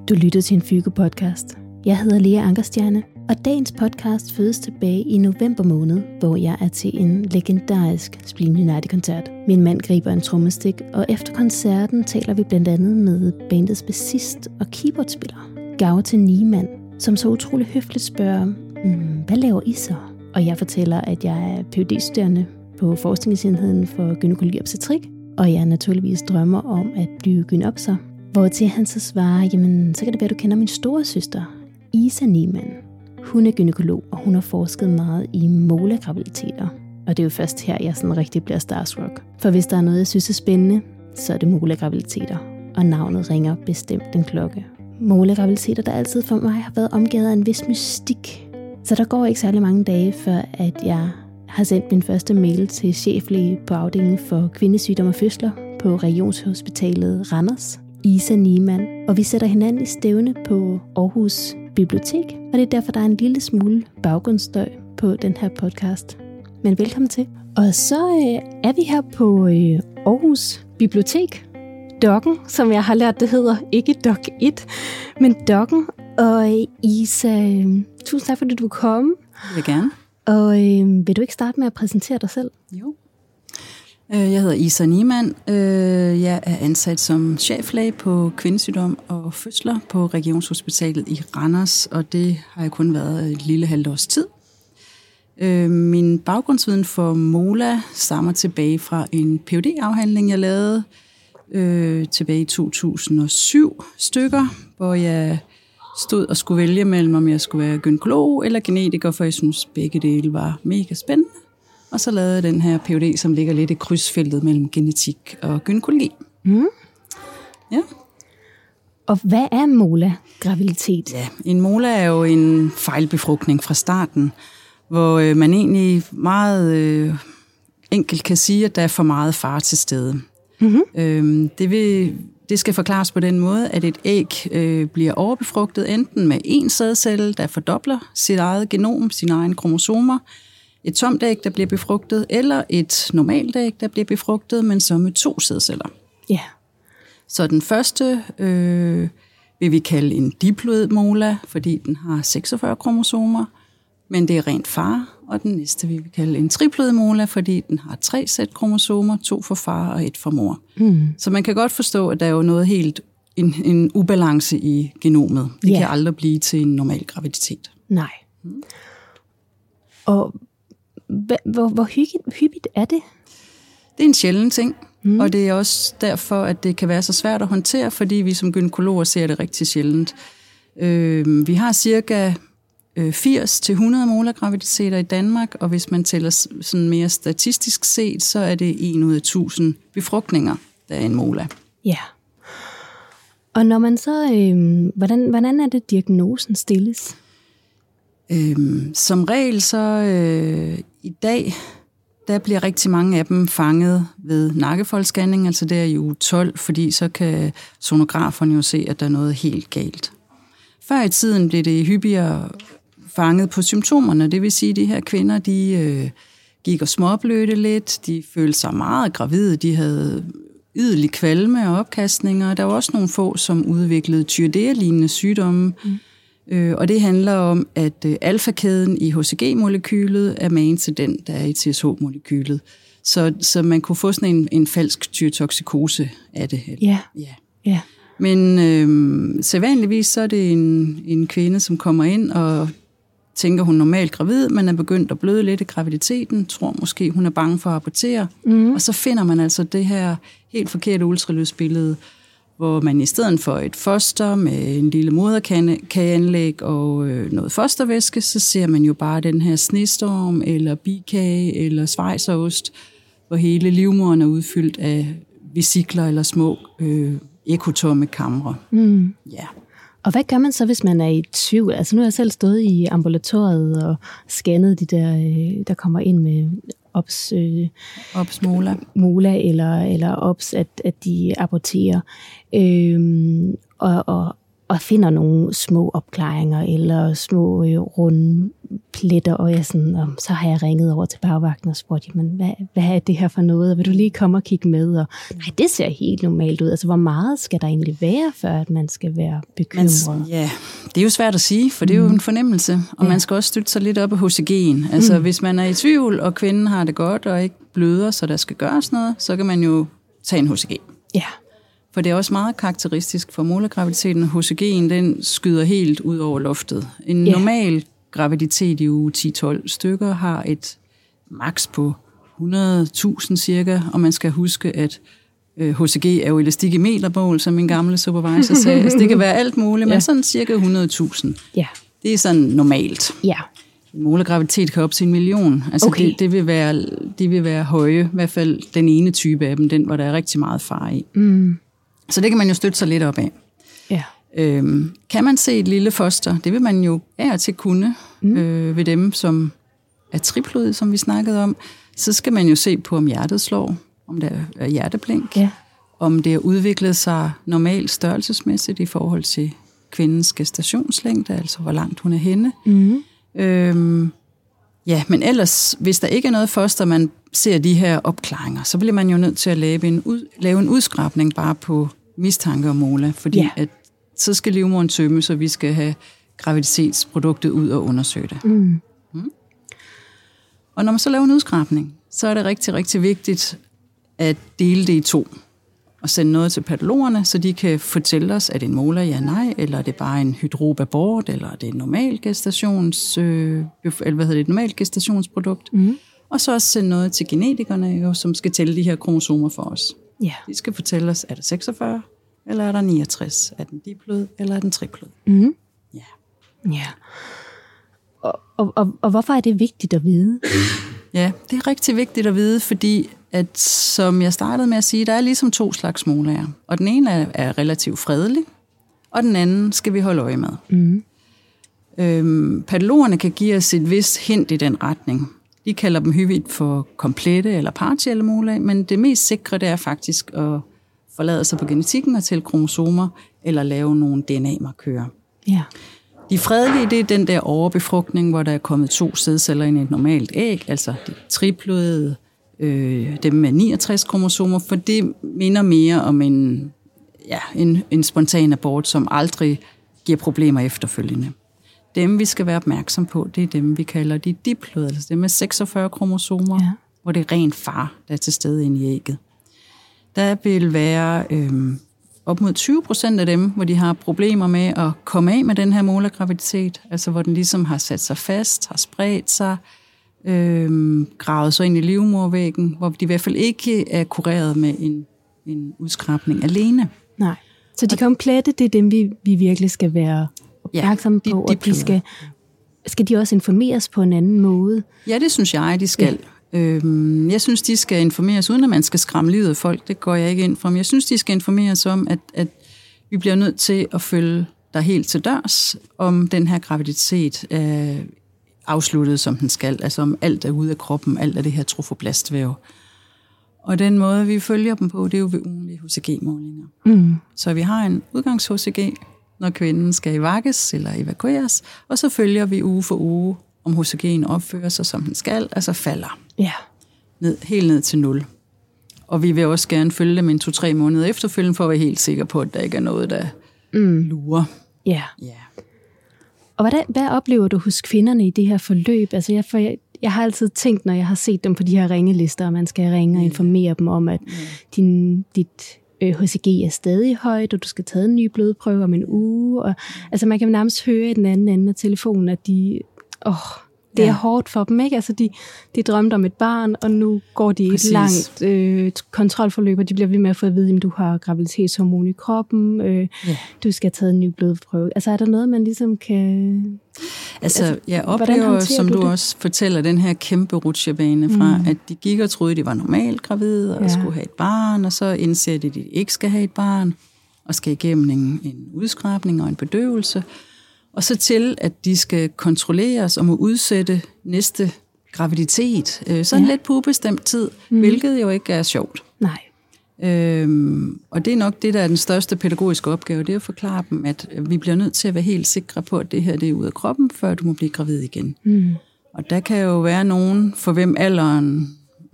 Du lytter til en Fygo-podcast. Jeg hedder Lea Ankerstjerne, og dagens podcast fødes tilbage i november måned, hvor jeg er til en legendarisk Spleen United-koncert. Min mand griber en trommestik, og efter koncerten taler vi blandt andet med bandets bassist og keyboardspiller, Gaute Niemann, som så utrolig høfligt spørger, hvad laver I så? Og jeg fortæller, at jeg er Ph.D.-studerende på Forskningsenheden for Gynækologi og Obstetrik, og jeg naturligvis drømmer om at blive gynopser. Hvortil han så svarer, jamen så kan det være, du kender min store søster, Isa Niemann. Hun er gynækolog, og hun har forsket meget i molegraviditeter. Og det er jo først her, jeg sådan rigtig bliver starstruck. For hvis der er noget, jeg synes er spændende, så er det molegraviditeter. Og navnet ringer bestemt en klokke. Molegraviditeter, der altid for mig har været omgivet af en vis mystik. Så der går ikke særlig mange dage, før at jeg har sendt min første mail til cheflæge på afdelingen for kvindesygdom og fødsler på Regionshospitalet Randers, Isa Niemann, og vi sætter hinanden i stævne på Aarhus Bibliotek, og det er derfor, der er en lille smule baggrundsstøj på den her podcast. Men velkommen til. Og så er vi her på Aarhus Bibliotek, Dokken, som jeg har lært, det hedder ikke Dok 1, men Dokken. Og Isa, tusind tak, fordi du kom. Det vil jeg gerne. Og vil du ikke starte med at præsentere dig selv? Jo. Jeg hedder Isa Niemann. Jeg er ansat som cheflæge på kvindesygdom og fødsler på Regionshospitalet i Randers, og det har jeg kun været et lille halvt års tid. Min baggrundsviden for MOLA stammer tilbage fra en Ph.D.-afhandling, jeg lavede tilbage i 2007 stykker, hvor jeg stod og skulle vælge mellem, om jeg skulle være gynækolog eller genetiker, for jeg synes, begge dele var mega spændende. Og så lavede jeg den her Ph.D., som ligger lidt i krydsfeltet mellem genetik og gynækologi. Ja. Og hvad er mola-graviditet? Ja, en mola er jo en fejlbefrugtning fra starten, hvor man egentlig meget enkelt kan sige, at der er for meget far til stede. Det skal forklares på den måde, at et æg bliver overbefrugtet enten med en sædcelle, der fordobler sit eget genom, sine egne kromosomer, et tomt æg, der bliver befrugtet, eller et normalt æg, der bliver befrugtet, men så med 2 sædceller. Ja. Så den første vil vi kalde en diploid mola, fordi den har 46 kromosomer, men det er rent far. Og den næste vil vi kalde en triploid mola, fordi den har 3 sæt kromosomer, 2 for far og 1 for mor. Så man kan godt forstå, at der er jo noget helt en ubalance i genomet. Det kan aldrig blive til en normal graviditet. Nej. Og hvor hyppigt er det? Det er en sjælden ting, og det er også derfor, at det kan være så svært at håndtere, fordi vi som gynækologer ser det rigtig sjældent. Vi har cirka 80-100 mola-graviditeter i Danmark, og hvis man tæller sådan mere statistisk set, så er det 1 ud af 1000 befrugtninger, der er en mola. Ja. Og når man så, hvordan er det, diagnosen stilles? Som regel så i dag, der bliver rigtig mange af dem fanget ved nakkefoldsscanning, altså der i uge 12, fordi så kan sonograferne jo se, at der er noget helt galt. Før i tiden blev det hyppigere fanget på symptomerne, det vil sige, at de her kvinder, de gik og småblødte lidt, de følte sig meget gravide, de havde ydelig kvalme og opkastninger, der var også nogle få, som udviklede tyreoidea-lignende sygdomme, og det handler om, at alfakæden i HCG-molekylet er magen til den, der er i TSH-molekylet. Så man kunne få sådan en falsk tyrotoksikose af det. Ja. Men sædvanligvis så er det en kvinde, som kommer ind og tænker, hun er normalt gravid, men er begyndt at bløde lidt i graviditeten, tror måske, hun er bange for at abortere. Og så finder man altså det her helt forkerte ultralydsbillede, hvor man i stedet for et foster med en lille moderkageanlæg og noget fostervæske, så ser man jo bare den her snestorm, eller bikage, eller schweizerost, hvor hele livmoderen er udfyldt af vesikler eller små ekotomme kamre. Ja. Og hvad gør man så, hvis man er i tvivl? Altså nu har jeg selv stået i ambulatoriet og scannet de der kommer ind med OBS mola eller OBS, at de aborterer, og finder nogle små opklaringer eller små runde pletter, og jeg sådan, så har jeg ringet over til bagvagten og spurgt, men hvad er det her for noget, og vil du lige komme og kigge med? Og nej, det ser helt normalt ud. Altså, hvor meget skal der egentlig være, før at man skal være bekymret? Ja, det er jo svært at sige, for det er jo en fornemmelse, og man skal også støtte sig lidt op af HCG'en. Altså, hvis man er i tvivl, og kvinden har det godt, og ikke bløder, så der skal gøres noget, så kan man jo tage en HCG. Ja. For det er også meget karakteristisk for modergraviditeten. HCG'en, den skyder helt ud over loftet. En normal graviditet i uge 10-12 stykker har et maks på 100.000 cirka, og man skal huske, at HCG er jo elastik i metermål, som min gamle supervisor sagde. Altså, det kan være alt muligt, men sådan cirka 100.000. Ja. Det er sådan normalt. Ja. En modergraviditet kan op til 1 million. Altså Okay. de vil være høje, i hvert fald den ene type af dem, den hvor der er rigtig meget far i. Så det kan man jo støtte sig lidt op af. Ja. Kan man se et lille foster? Det vil man jo af og til kunne ved dem, som er triploide, som vi snakkede om. Så skal man jo se på, om hjertet slår, om der er hjerteblink, om det har udviklet sig normalt størrelsesmæssigt i forhold til kvindens gestationslængde, altså hvor langt hun er henne. Men ellers, hvis der ikke er noget foster, man ser de her opklaringer, så bliver man jo nødt til at lave en udskrabning bare på mistanke om mola, fordi at, så skal livmoderen tømme, så vi skal have graviditetsproduktet ud og undersøge det. Og når man så laver en udskrabning, så er det rigtig, rigtig vigtigt at dele det i 2 og sende noget til patologerne, så de kan fortælle os, er det en mola, ja, nej, eller er det bare en hydrobabort, eller er det et normalt normalt gestationsprodukt. Og så også sende noget til genetikerne, som skal tælle de her kromosomer for os. Ja. De skal fortælle os, er der 46, eller er der 69? Er den diploid, eller er den triploid? Ja. Ja. Og hvorfor er det vigtigt at vide? Ja, det er rigtig vigtigt at vide, fordi at, som jeg startede med at sige, der er ligesom 2 slags molaer. Og den ene er relativt fredelig, og den anden skal vi holde øje med. Patologerne kan give os et vist hint i den retning. De kalder dem hyppigt for komplette eller partielle molaer, men det mest sikre, det er faktisk at forlade sig på genetikken og tælle kromosomer, eller lave nogle DNA-markører. Ja. De fredelige, det er den der overbefrugtning, hvor der er kommet 2 sædceller ind i et normalt æg, altså de triploide, dem med 69 kromosomer, for det minder mere om en spontan abort, som aldrig giver problemer efterfølgende. Dem, vi skal være opmærksom på, det er dem, vi kalder de diploide, altså dem med 46 kromosomer, hvor det er ren far, der er til stede inde i ægget. Der vil være op mod 20% af dem, hvor de har problemer med at komme af med den her molergraviditet, altså hvor den ligesom har sat sig fast, har spredt sig, gravet sig ind i livmodervæggen, hvor de i hvert fald ikke er kureret med en udskrabning alene. Nej. Så de komplette, det er dem, vi virkelig skal være opmærksomme på, og skal de også informeres på en anden måde? Ja, det synes jeg, de skal. Jeg synes, de skal informeres, uden at man skal skræmme livet af folk. Det går jeg ikke ind for. Men jeg synes, de skal informeres om, at vi bliver nødt til at følge der helt til dørs, om den her graviditet er afsluttet, som den skal. Altså om alt er ude af kroppen, alt af det her trofoblastvæv. Og den måde, vi følger dem på, det er jo ved ugenlige HCG-målinger. Så vi har en udgangs-HCG, når kvinden skal evakueres eller evakueres, og så følger vi uge for uge, om HCG'en opfører sig, som den skal, altså falder. Ja. Helt ned til 0. Og vi vil også gerne følge dem 2-3 måneder efterfølgende, for at være helt sikre på, at der ikke er noget, der lurer. Ja. Og hvad oplever du hos kvinderne i det her forløb? Altså jeg har altid tænkt, når jeg har set dem på de her ringelister, og man skal ringe og informere dem om, at dit HCG er stadig højt, og du skal tage en ny blodprøve om en uge. Og, altså man kan nærmest høre i den anden ende af telefonen, at det er hårdt for dem, ikke? Altså de drømte om et barn, og nu går de et langt kontrolforløb, og de bliver ved med at få at vide, at du har graviditetshormon i kroppen, du skal have taget en ny blodprøve. Altså er der noget, man ligesom kan... Altså jeg oplever, som du også fortæller, den her kæmpe rutsjebane fra, at de gik og troede, de var normalt gravide, og skulle have et barn, og så indser de, at de ikke skal have et barn, og skal igennem en udskrabning og en bedøvelse. Og så til, at de skal kontrolleres og må udsætte næste graviditet. Sådan lidt på ubestemt tid, hvilket jo ikke er sjovt. Nej. Og det er nok det, der er den største pædagogiske opgave, det er at forklare dem, at vi bliver nødt til at være helt sikre på, at det her det er ude af kroppen, før du må blive gravid igen. Og der kan jo være nogen, for hvem alderen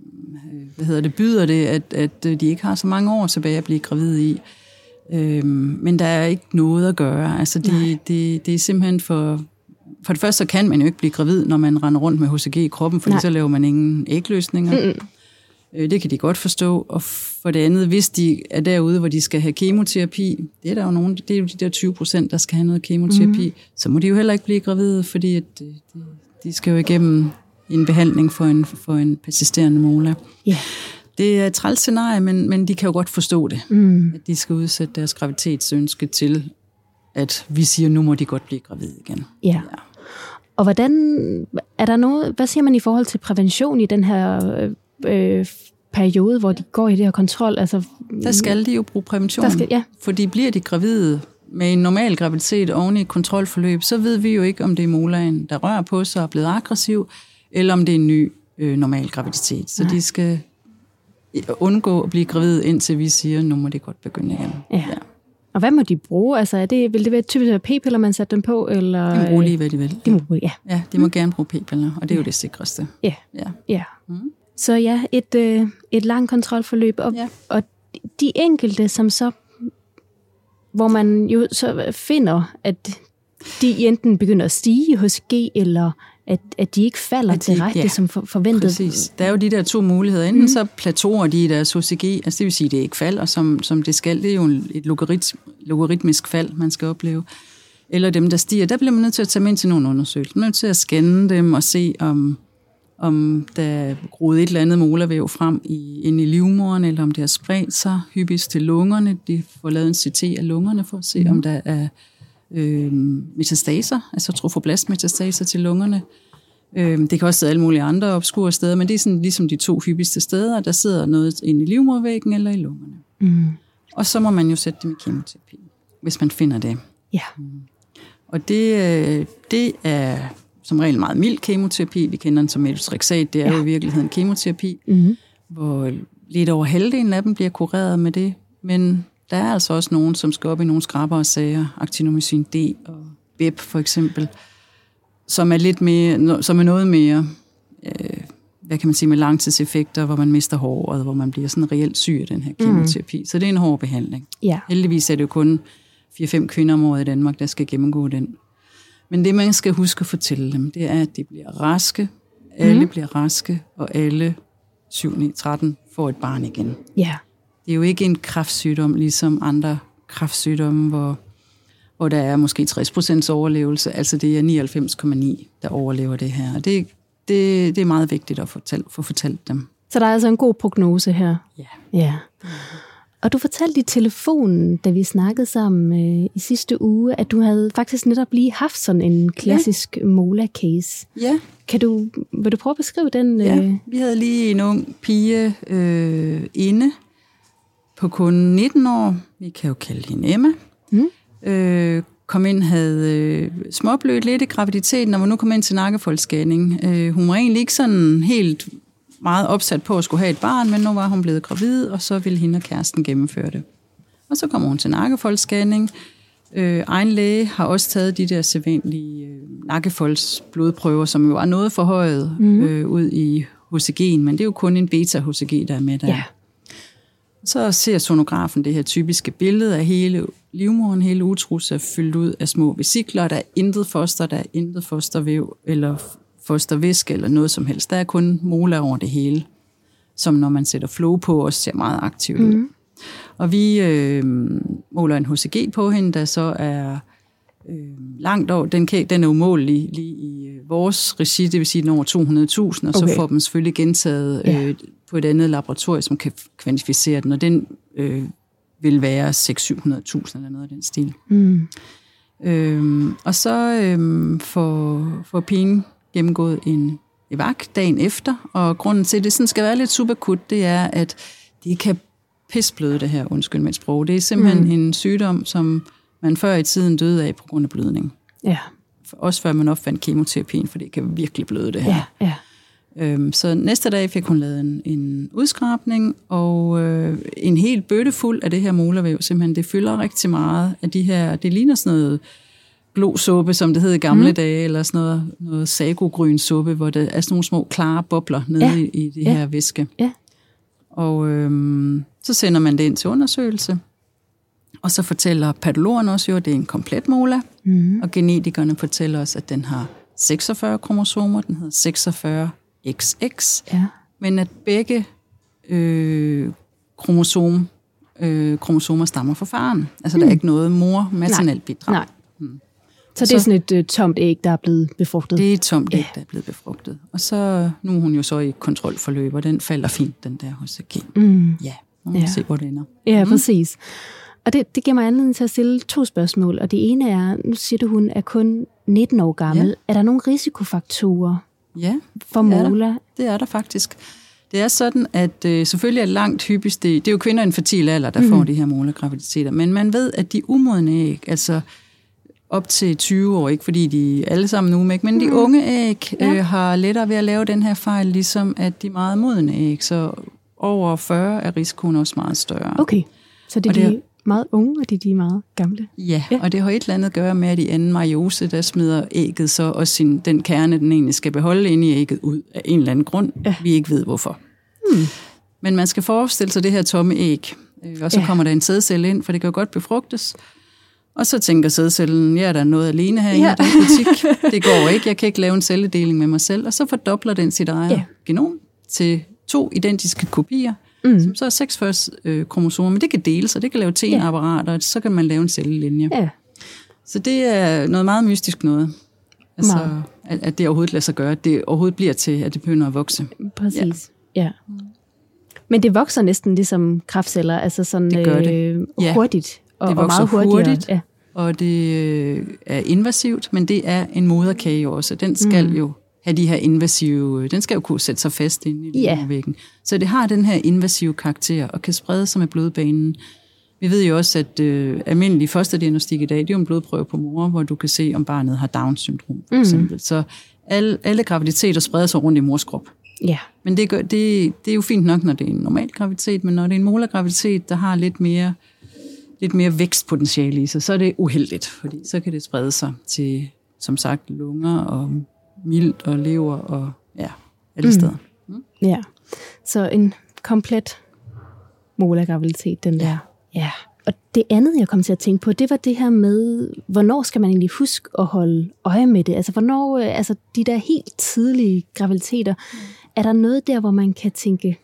byder det, at de ikke har så mange år tilbage at blive gravid i. Men der er ikke noget at gøre. Altså det er simpelthen for det første, så kan man jo ikke blive gravid, når man render rundt med HCG i kroppen, fordi så laver man ingen ægløsninger. Det kan de godt forstå. Og for det andet, hvis de er derude, hvor de skal have kemoterapi, det er der jo nogen, det er jo de der 20%, der skal have noget kemoterapi, så må de jo heller ikke blive gravide, fordi at, de skal jo igennem en behandling for en persisterende molar. Yeah. Det er et træls scenarie, men de kan jo godt forstå det, at de skal udsætte deres graviditetsønske til, at vi siger, nu må de godt blive gravide igen. Ja. Og hvad siger man i forhold til prævention i den her periode, hvor de går i det her kontrol? Altså, der skal de jo bruge prævention, fordi bliver de gravide med en normal graviditet oven i et kontrolforløb, så ved vi jo ikke, om det er molaen, der rører på sig og er blevet aggressiv, eller om det er en ny normal graviditet. Så de skal undgå at blive gravide, indtil vi siger, nu må de godt begynde igen. Ja. Og hvad må de bruge? Altså, vil det være typisk p-piller, man sætter dem på? Eller? De må bruge lige, hvad de vil. De må bruge, ja, de må gerne bruge p-piller, og det er jo det sikreste. Ja. Så ja, et langt kontrolforløb. Og de enkelte, som så, hvor man jo så finder, at de enten begynder at stige i HCG, eller at de ikke falder direkte som forventet. Præcis. Der er jo de der to muligheder. Enten så plateauer de i deres HCG, altså det vil sige, at det ikke falder, som det skal. Det er jo et logaritmisk fald, man skal opleve. Eller dem, der stiger. Der bliver man nødt til at tage dem ind til nogle undersøgelser. Man er nødt til at scanne dem og se, om der er groet et eller andet molarvæv frem inde i livmoderen, eller om det har spredt sig hyppigst til lungerne. De får lavet en CT af lungerne for at se, om der er metastaser, altså trofoblastmetastaser til lungerne. Det kan også sidde alle mulige andre obskure steder, men det er sådan ligesom de to hyppigste steder, der sidder noget inde i livmodervæggen eller i lungerne. Og så må man jo sætte dem i kemoterapi, hvis man finder det. Ja. Og det er som regel meget mild kemoterapi. Vi kender den som methotrexat. Det er jo i virkeligheden kemoterapi, hvor lidt over halvdelen af dem bliver kureret med det, men der er altså også nogen, som skal op i nogle skrabere sager, actinomycin D og BEP for eksempel, som er noget mere, hvad kan man sige, med langtidseffekter, hvor man mister håret, hvor man bliver sådan reelt syg af den her kemoterapi. Så det er en hård behandling. Ja. Heldigvis er det jo kun 4-5 kvinder om året i Danmark, der skal gennemgå den. Men det, man skal huske at fortælle dem, det er, at de bliver raske. Alle bliver raske, og alle 7-9-13 får et barn igen. Ja. Det er jo ikke en kræftsygdom, ligesom andre kræftsygdomme, hvor der er måske 60% overlevelse. Altså det er 99,9, der overlever det her. Og det er meget vigtigt at få fortalt dem. Så der er altså en god prognose her? Ja. Og du fortalte i telefonen, da vi snakkede sammen i sidste uge, at du havde faktisk netop lige haft sådan en klassisk molar-case. Ja. Vil du prøve at beskrive den? Ja, vi havde lige en ung pige inde på kun 19 år. Vi kan jo kalde hende Emma. Kom ind, havde småblødt lidt i graviditeten, og var nu kom ind til nakkefoldsscanning. Hun var egentlig ikke sådan helt meget opsat på at skulle have et barn, men nu var hun blevet gravid, og så ville hende og kæresten gennemføre det. Og så kommer hun til nakkefoldsscanning. Egen læge har også taget de der sædvanlige nakkefoldsblodprøver, som jo er noget forhøjet ud i HCG'en, men det er jo kun en beta-HCG, der er med der. Ja. Så ser sonografen det her typiske billede af hele livmoderen, hele utrus er fyldt ud af små vesikler. Der er intet foster, der er intet fostervæv eller fostervæske eller noget som helst. Der er kun molar over det hele, som når man sætter flow på, også ser meget aktivt ud. Og vi måler en HCG på hende, der så er langt over. Den er umålig lige i vores regi, det vil sige den over 200.000, og så får dem selvfølgelig gentaget på et andet laboratorium, som kan kvantificere den, og den vil være 600-700.000 eller noget af den stil. Og så får pigen gennemgået en evak dagen efter, og grunden til, at det sådan skal være lidt superkut, det er, at de kan pisbløde det her, undskyld mit sprog. Det er simpelthen en sygdom, som man før i tiden døde af på grund af blødning. Ja. Også før man opfandt kemoterapien, for det kan virkelig bløde det her. Ja. Så næste dag fik hun lavet en udskrabning, og en helt bøtte fuld af det her molarvæv. Simpelthen, det fylder rigtig meget af de her, det ligner sådan noget glosuppe, som det hed i gamle dage, eller sådan noget sagogrynsuppe, hvor der er sådan nogle små klare bobler nede i det her væske. Ja. Og så sender man det ind til undersøgelse, og så fortæller patologen også jo, at det er en komplet mola, og genetikerne fortæller os, at den har 46 kromosomer, den hedder 46XX, men at begge kromosomer stammer fra faren. Altså der er ikke noget mor-maternelt bidrag. Nej. Så det er sådan et tomt æg, der er blevet befrugtet? Det er et tomt æg, der er blevet befrugtet. Og så, nu er hun jo så i kontrolforløb, og den falder fint, den der HCG. Ja, nu må vi se, hvor det ender. Ja, præcis. Og det giver mig anledning til at stille 2 spørgsmål. Og det ene er, nu siger du, hun er kun 19 år gammel. Ja. Er der nogle risikofaktorer for mola? Det er der faktisk. Det er sådan, at selvfølgelig er langt hyppigst, det er jo kvinder i en fertil alder, der får de her mola-graviditeter. Men man ved, at de umodne æg, altså op til 20 år, ikke fordi de alle sammen nu, men de unge æg har lettere ved at lave den her fejl, ligesom at de meget modne æg. Så over 40 er risikoen også meget større. Okay, så det er de meget unge, og de er meget gamle? Ja, og det har et eller andet at gøre med, at i anden meiose, der smider ægget så også den kerne, den egentlig skal beholde inde i ægget ud af en eller anden grund, vi ikke ved hvorfor. Men man skal forestille sig det her tomme æg, og så kommer der en sædcelle ind, for det kan jo godt befrugtes. Og så tænker sædcellen, der er noget alene her i den butik. Det går ikke, jeg kan ikke lave en celledeling med mig selv. Og så fordobler den sit eget genom til 2 identiske kopier, som så er 46 kromosomer. Men det kan deles, og det kan lave tenapparater, og så kan man lave en cellelinje. Ja. Så det er noget meget mystisk noget. Altså, at det overhovedet lader sig gøre, at det overhovedet bliver til, at det begynder at vokse. Præcis, ja. Men det vokser næsten ligesom kræftceller, altså sådan det gør det. Hurtigt. Og det vokser meget hurtigt, og det er invasivt, men det er en moderkage også. Den skal jo have de her invasive, den skal jo kunne sætte sig fast inde i livmodervæggen. Så det har den her invasive karakter, og kan sprede sig med blodbanen. Vi ved jo også, at almindelig fosterdiagnostik i dag, det er jo en blodprøve på mor, hvor du kan se, om barnet har Down-syndrom, for eksempel. Så alle graviditeter spreder sig rundt i mors krop. Ja. Men det er jo fint nok, når det er en normal graviditet, men når det er en mola-graviditet, der har lidt mere vækstpotentiale i sig, så er det uheldigt, fordi så kan det sprede sig til, som sagt, lunger og milt og lever og alle steder. Ja, så en komplet mola-graviditet, den der. Ja. Og det andet, jeg kom til at tænke på, det var det her med, hvornår skal man egentlig huske at holde øje med det? Altså, hvornår, de der helt tidlige graviditeter, er der noget der, hvor man kan tænke,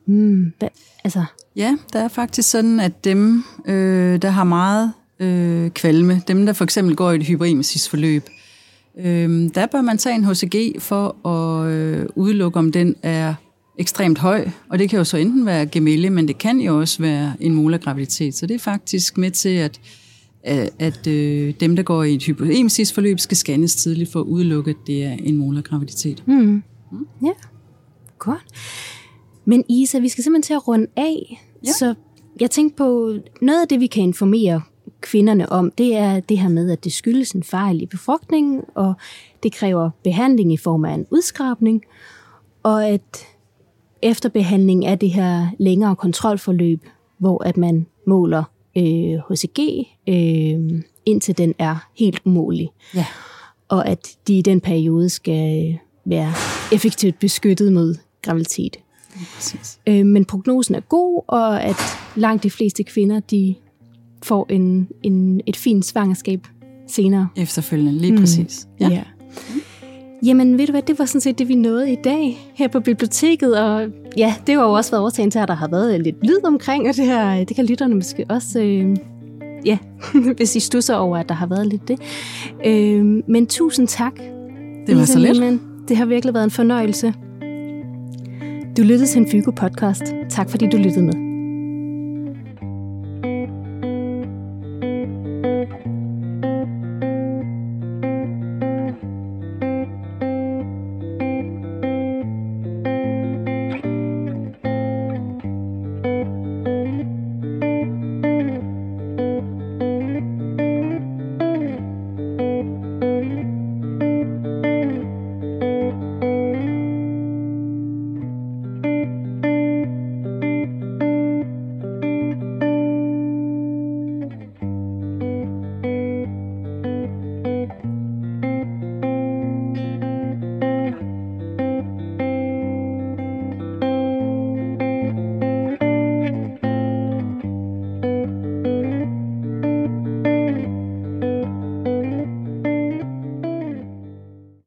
Ja, der er faktisk sådan, at dem, der har meget kvalme, dem, der for eksempel går i et hyperemesis-forløb, der bør man tage en HCG for at udelukke, om den er ekstremt høj, og det kan jo så enten være gemelle, men det kan jo også være en mola-graviditet. Så det er faktisk med til, at dem, der går i et hyperemesis-forløb, skal scannes tidligt for at udelukke, at det er en mola-graviditet. Ja, godt. Men Isa, vi skal simpelthen til at runde af, så jeg tænkte på, noget af det, vi kan informere kvinderne om, det er det her med, at det skyldes en fejl i befrugtningen, og det kræver behandling i form af en udskrabning, og at efter behandling er det her længere kontrolforløb, hvor at man måler HCG, indtil den er helt umulig. Ja. Og at de i den periode skal være effektivt beskyttet mod graviditet. Men prognosen er god, og at langt de fleste kvinder, de får et fint svangerskab senere. Efterfølgende, lige præcis. Ja. Jamen, ved du hvad, det var sådan set det, vi nåede i dag her på biblioteket, og ja, det har jo også været årsagen til, at der har været lidt lyd omkring, og det kan lytterne måske også, hvis I stusser over, at der har været lidt det. Men tusind tak. Det var så lidt. Det har virkelig været en fornøjelse. Du lyttede til en Fygo podcast. Tak fordi du lyttede med.